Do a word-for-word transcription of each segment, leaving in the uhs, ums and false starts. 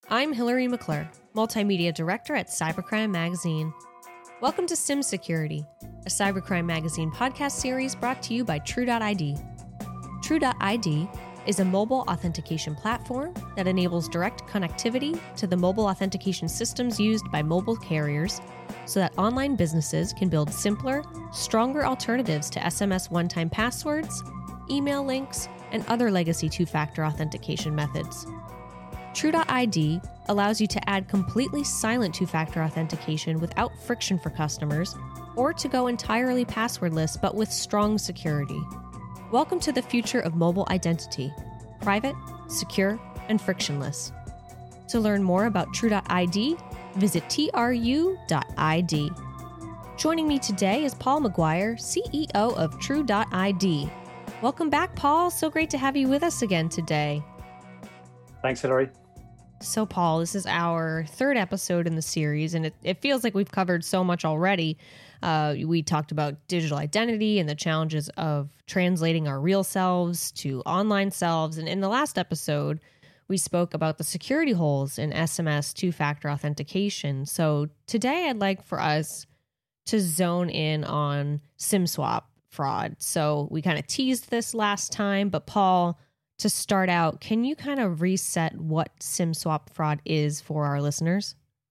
I'm Hillary McClure, Multimedia Director at Cybercrime Magazine. Welcome to Sim Security, a Cybercrime Magazine podcast series brought to you by True dot I D. True dot I D is a mobile authentication platform that enables direct connectivity to the mobile authentication systems used by mobile carriers so that online businesses can build simpler, stronger alternatives to S M S one-time passwords, email links, and other legacy two-factor authentication methods. True dot I D allows you to add completely silent two-factor authentication without friction for customers, or to go entirely passwordless but with strong security. Welcome to the future of mobile identity, private, secure, and frictionless. To learn more about True dot I D, visit T R U dot I D. Joining me today is Paul McGuire, C E O of True dot I D. Welcome back, Paul. So great to have you with us again today. Thanks, Hillary. So, Paul, this is our third episode in the series, and it, it feels like we've covered so much already. Uh, we talked about digital identity and the challenges of translating our real selves to online selves. And in the last episode, we spoke about the security holes in S M S two-factor authentication. So today I'd like for us to zone in on SIM swap fraud. So we kind of teased this last time, but Paul, to start out, can you kind of reset what SIM swap fraud is for our listeners?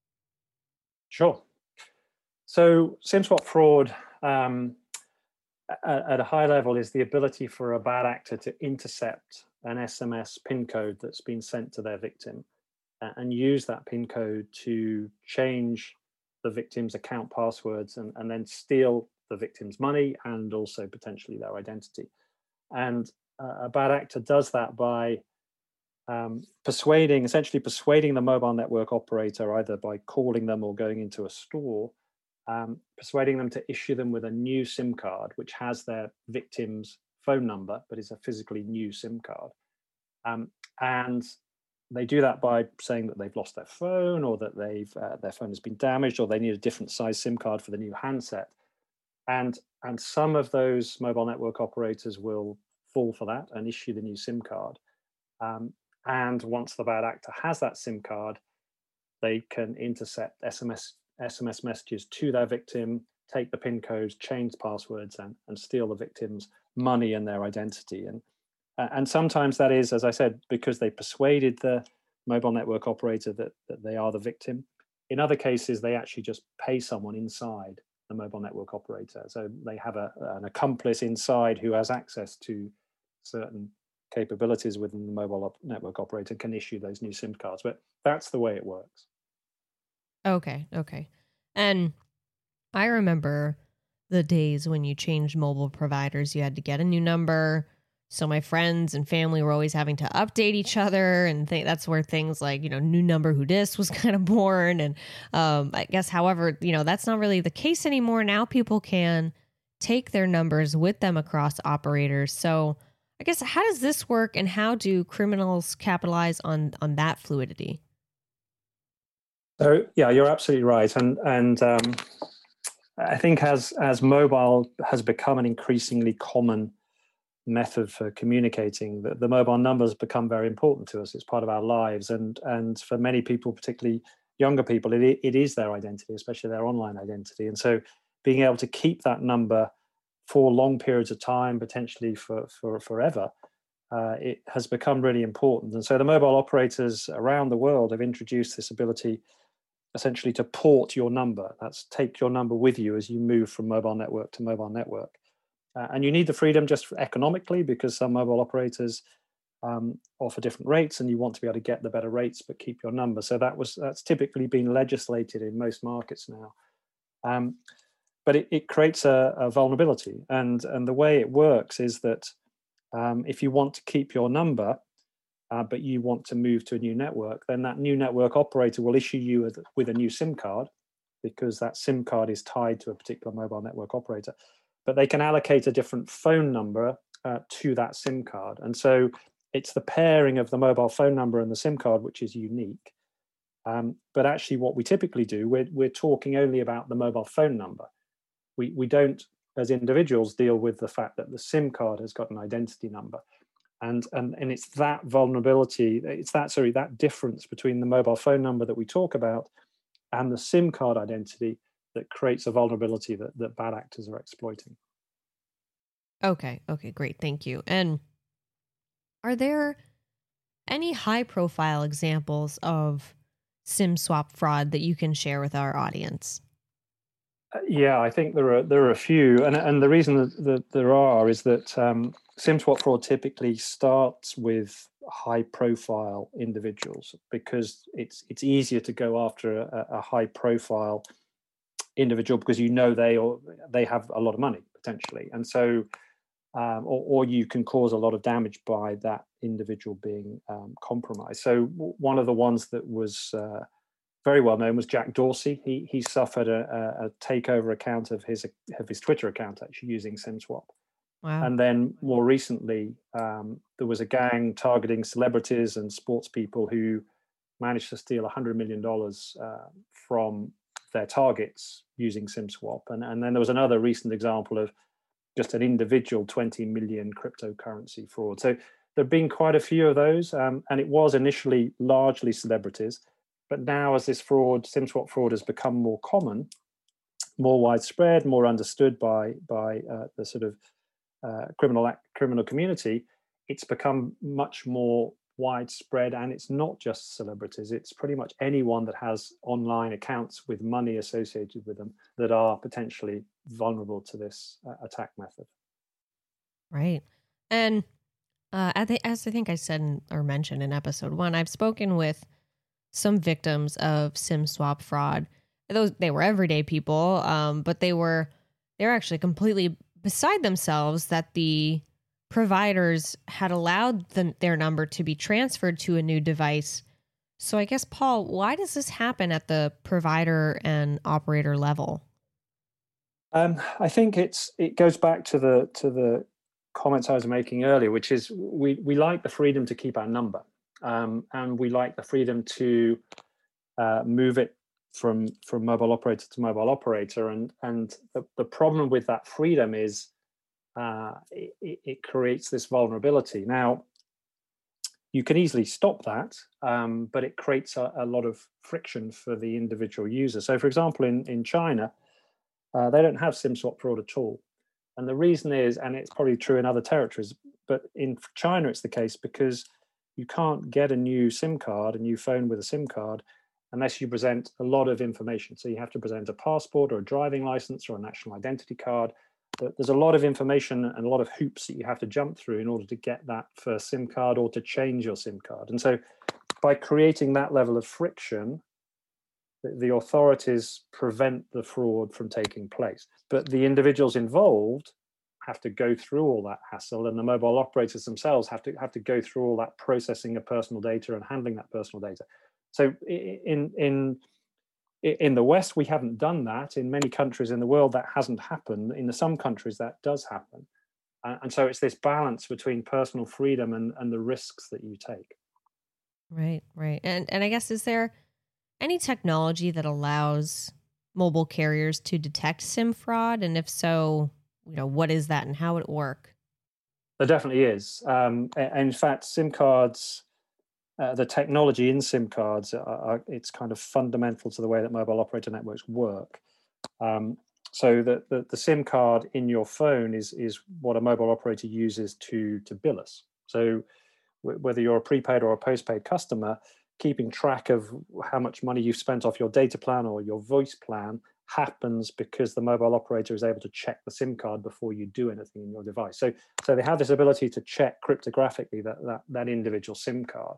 Sure. So SIM swap fraud um, at, at a high level is the ability for a bad actor to intercept an S M S PIN code that's been sent to their victim uh, and use that PIN code to change the victim's account passwords and, and then steal the victim's money and also potentially their identity. And uh, a bad actor does that by um, persuading, essentially persuading the mobile network operator, either by calling them or going into a store, um, persuading them to issue them with a new SIM card, which has their victim's phone number, but is a physically new SIM card. Um, and they do that by saying that they've lost their phone, or that they've uh, their phone has been damaged, or they need a different size SIM card for the new handset. And, and some of those mobile network operators will fall for that and issue the new SIM card. Um, and once the bad actor has that SIM card, they can intercept S M S, S M S messages to their victim, take the PIN codes, change passwords, and, and steal the victim's money and their identity. And, and sometimes that is, as I said, because they persuaded the mobile network operator that, that they are the victim. In other cases, they actually just pay someone inside the mobile network operator. So they have a, an accomplice inside who has access to certain capabilities within the mobile op- network operator, can issue those new SIM cards. But that's the way it works. Okay, okay. And I remember the days when you changed mobile providers. You had to get a new number. So my friends and family were always having to update each other, and th- that's where things like, you know, new number who dis was kind of born. And um, I guess, however, you know, that's not really the case anymore. Now people can take their numbers with them across operators. So I guess, how does this work, and how do criminals capitalize on on that fluidity? So yeah, you're absolutely right. And and um, I think as as mobile has become an increasingly common method for communicating, the, the mobile numbers become very important to us. It's part of our lives, and and for many people, particularly younger people, it it is their identity, especially their online identity. And so being able to keep that number for long periods of time, potentially for for forever, uh, it has become really important. And so the mobile operators around the world have introduced this ability essentially to port your number. That's take your number with you as you move from mobile network to mobile network. Uh, and you need the freedom just economically, because some mobile operators um, offer different rates, and you want to be able to get the better rates but keep your number. So that was that's typically been legislated in most markets now. Um, but it, it creates a, a vulnerability, and and the way it works is that um, if you want to keep your number, uh, but you want to move to a new network, then that new network operator will issue you with, with a new SIM card, because that SIM card is tied to a particular mobile network operator. But they can allocate a different phone number uh, to that SIM card. And so it's the pairing of the mobile phone number and the SIM card which is unique. Um, but actually what we typically do, we're, we're talking only about the mobile phone number. We, we don't, as individuals, deal with the fact that the SIM card has got an identity number. And, and, and it's that vulnerability, it's that, sorry, that difference between the mobile phone number that we talk about and the SIM card identity that creates a vulnerability that, that bad actors are exploiting. Okay. Okay, great. Thank you. And are there any high profile examples of SIM swap fraud that you can share with our audience? Uh, yeah, I think there are there are a few, and and the reason that, that there are is that um, SIM swap fraud typically starts with high profile individuals because it's it's easier to go after a, a high profile individual because you know they or they have a lot of money potentially, and so um, or, or you can cause a lot of damage by that individual being um, compromised. So w- one of the ones that was uh, very well known was Jack Dorsey. He he suffered a, a, a takeover account of his of his Twitter account actually using SimSwap. Wow. And then more recently, um, there was a gang targeting celebrities and sports people who managed to steal one hundred million dollars uh, from their targets using SimSwap. And, and then there was another recent example of just an individual twenty million cryptocurrency fraud. So there have been quite a few of those. Um, and it was initially largely celebrities. But now as this fraud, SimSwap fraud has become more common, more widespread, more understood by, by uh, the sort of uh, criminal act, criminal community, it's become much more widespread, and it's not just celebrities. It's pretty much anyone that has online accounts with money associated with them that are potentially vulnerable to this uh, attack method. Right. And uh, I th- as I think I said in, or mentioned in episode one, I've spoken with some victims of SIM swap fraud. Those they were everyday people, um, but they were they were actually completely beside themselves that the providers had allowed them, their number to be transferred to a new device. So I guess, Paul, why does this happen at the provider and operator level? Um, I think it's it goes back to the to the comments I was making earlier, which is we we like the freedom to keep our number, um, and we like the freedom to uh, move it from from mobile operator to mobile operator, and and the, the problem with that freedom is uh, it, it creates this vulnerability. Now, you can easily stop that, um, but it creates a, a lot of friction for the individual user. So, for example, in in China, uh, they don't have SIM swap fraud at all, and the reason is, and it's probably true in other territories, but in China it's the case because you can't get a new SIM card, a new phone with a SIM card, unless you present a lot of information. So you have to present a passport or a driving license or a national identity card. There's a lot of information and a lot of hoops that you have to jump through in order to get that first SIM card or to change your SIM card. And so by creating that level of friction, the, the authorities prevent the fraud from taking place. But the individuals involved have to go through all that hassle, and the mobile operators themselves have to have to go through all that processing of personal data and handling that personal data. So in in in the West, we haven't done that. In many countries in the world, that hasn't happened. In some countries, that does happen. Uh, and so it's this balance between personal freedom and, and the risks that you take. Right, right. And and I guess, is there any technology that allows mobile carriers to detect SIM fraud? And if so, you know, what is that and how would it work? There definitely is. Um, and in fact, SIM cards, uh, the technology in SIM cards, are, are, it's kind of fundamental to the way that mobile operator networks work. Um, so the, the, the SIM card in your phone is, is what a mobile operator uses to, to bill us. So w- whether you're a prepaid or a postpaid customer, keeping track of how much money you've spent off your data plan or your voice plan happens because the mobile operator is able to check the SIM card before you do anything in your device. So, so they have this ability to check cryptographically that, that, that individual SIM card.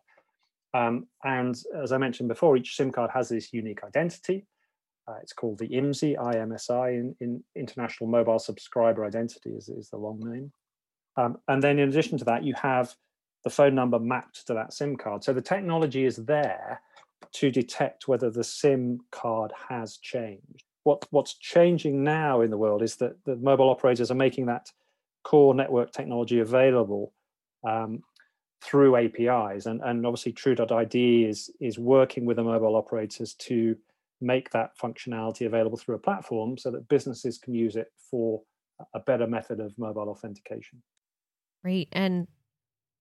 Um, and as I mentioned before, each SIM card has this unique identity. Uh, it's called the I M S I, I M S I, in, in International Mobile Subscriber Identity is, is the long name. Um, and then in addition to that, you have the phone number mapped to that SIM card. So the technology is there to detect whether the SIM card has changed. What, what's changing now in the world is that the mobile operators are making that core network technology available um, through A P Is. And, and obviously True dot I D is, is working with the mobile operators to make that functionality available through a platform so that businesses can use it for a better method of mobile authentication. Great. And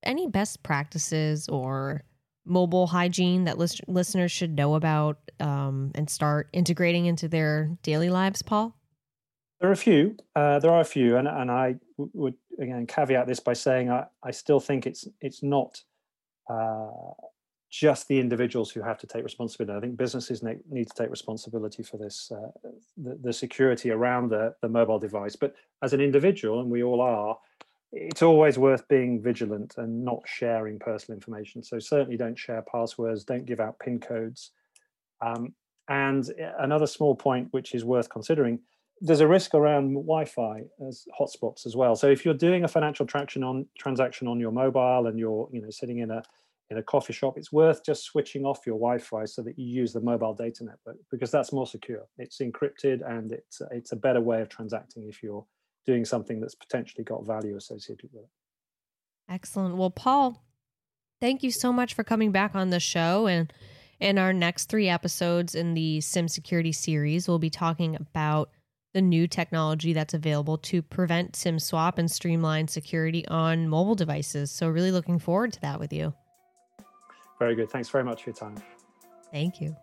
any best practices or mobile hygiene that list- listeners should know about um, and start integrating into their daily lives, Paul? There are a few. Uh, there are a few, and and I w- would again caveat this by saying I, I still think it's it's not uh, just the individuals who have to take responsibility. I think businesses ne- need to take responsibility for this, uh, the, the security around the, the mobile device. But as an individual, and we all are, it's always worth being vigilant and not sharing personal information. So certainly don't share passwords, don't give out PIN codes. Um, and another small point, which is worth considering, there's a risk around Wi-Fi as hotspots as well. So if you're doing a financial transaction on transaction on your mobile and you're, you know, sitting in a in a coffee shop, it's worth just switching off your Wi-Fi so that you use the mobile data network, because that's more secure. It's encrypted, and it's it's a better way of transacting if you're doing something that's potentially got value associated with it. Excellent. Well, Paul, thank you so much for coming back on the show. And in our next three episodes in the SIM Security series, we'll be talking about the new technology that's available to prevent SIM swap and streamline security on mobile devices. So really looking forward to that with you. Very good. Thanks very much for your time. Thank you.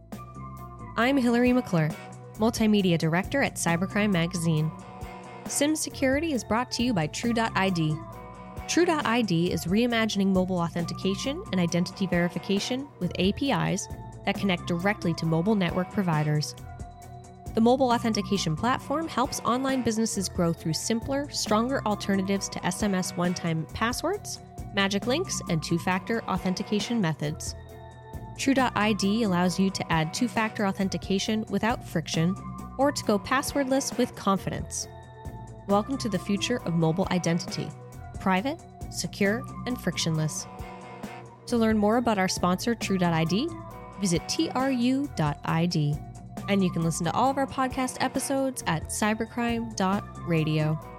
I'm Hillary McClure, Multimedia Director at Cybercrime Magazine. SIM Security is brought to you by True dot I D. True dot I D is reimagining mobile authentication and identity verification with A P Is that connect directly to mobile network providers. The mobile authentication platform helps online businesses grow through simpler, stronger alternatives to S M S one-time passwords, magic links, and two-factor authentication methods. True dot I D allows you to add two-factor authentication without friction or to go passwordless with confidence. Welcome to the future of mobile identity. Private, secure, and frictionless. To learn more about our sponsor, True dot I D, visit T R U dot I D. And you can listen to all of our podcast episodes at cybercrime dot radio.